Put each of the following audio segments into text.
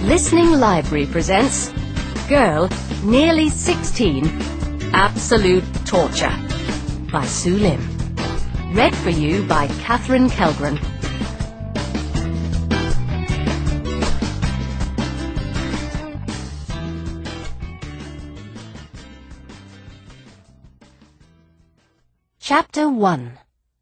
Listening Library presents Girl, Nearly 16, Absolute Torture by Sue Lim. Read for you by Catherine Kelgren. Chapter 1.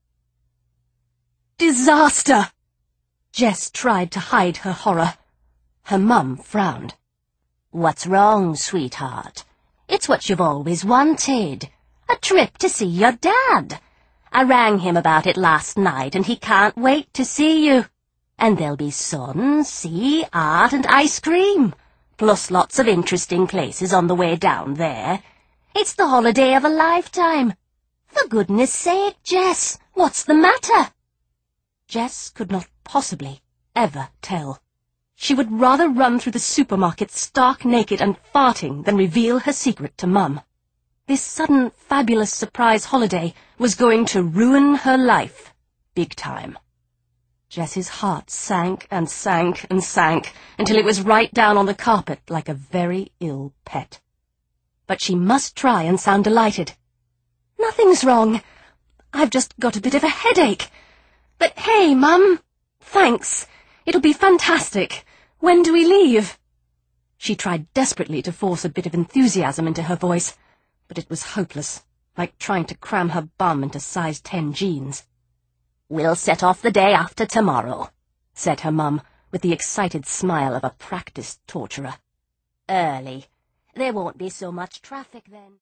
Disaster! Jess tried to hide her horror. Her mum frowned. What's wrong, sweetheart? It's what you've always wanted. A trip to see your dad. I rang him about it last night and he can't wait to see you. And there'll be sun, sea, art and ice cream. Plus lots of interesting places on the way down there. It's the holiday of a lifetime. For goodness sake, Jess, what's the matter? Jess could not possibly ever tell. She would rather run through the supermarket stark naked and farting than reveal her secret to Mum. This sudden fabulous surprise holiday was going to ruin her life, big time. Jess's heart sank and sank and sank until it was right down on the carpet like a very ill pet. But she must try and sound delighted. Nothing's wrong. I've just got a bit of a headache. But hey, Mum, thanks. It'll be fantastic. When do we leave? She tried desperately to force a bit of enthusiasm into her voice, but it was hopeless, like trying to cram her bum into size 10 jeans. We'll set off the day after tomorrow, said her mum, with the excited smile of a practiced torturer. Early. There won't be so much traffic then.